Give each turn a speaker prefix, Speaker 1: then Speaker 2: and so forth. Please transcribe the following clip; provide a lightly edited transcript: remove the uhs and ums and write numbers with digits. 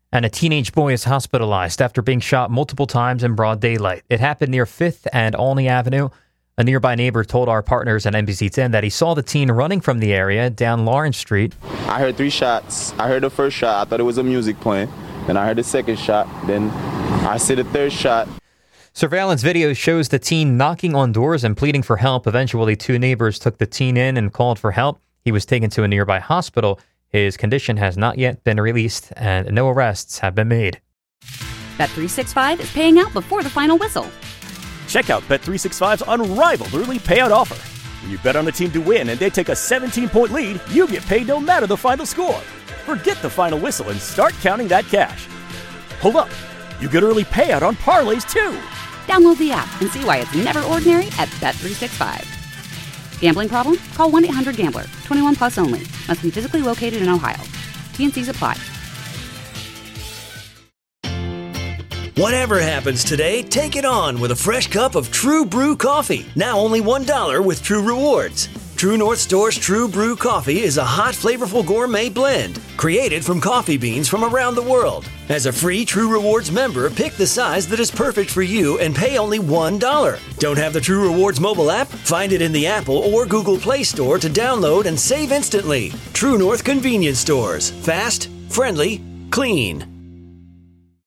Speaker 1: And a teenage boy is hospitalized after being shot multiple times in broad daylight. It happened near 5th and Olney Avenue. A nearby neighbor told our partners at NBC 10 that he saw the teen running from the area down Lawrence Street.
Speaker 2: I heard 3 shots. I heard the first shot. I thought it was a music playing. Then I heard the second shot. Then I see the third shot.
Speaker 1: Surveillance video shows the teen knocking on doors and pleading for help. Eventually, 2 neighbors took the teen in and called for help. He was taken to a nearby hospital. His condition has not yet been released, and no arrests have been made.
Speaker 3: Bet365 is paying out before the final whistle.
Speaker 4: Check out Bet365's unrivaled early payout offer. When you bet on a team to win and they take a 17-point lead, you get paid no matter the final score. Forget the final whistle and start counting that cash. Hold up. You get early payout on parlays, too.
Speaker 3: Download the app and see why it's never ordinary at Bet365. Gambling problem? Call 1-800-GAMBLER. 21 plus only. Must be physically located in Ohio. T&Cs apply.
Speaker 5: Whatever happens today, take it on with a fresh cup of True Brew coffee. Now only $1 with True Rewards. True North Store's True Brew coffee is a hot, flavorful gourmet blend created from coffee beans from around the world. As a free True Rewards member, pick the size that is perfect for you and pay only $1. Don't have the True Rewards mobile app? Find it in the Apple or Google Play Store to download and save instantly. True North Convenience Stores. Fast, friendly, clean.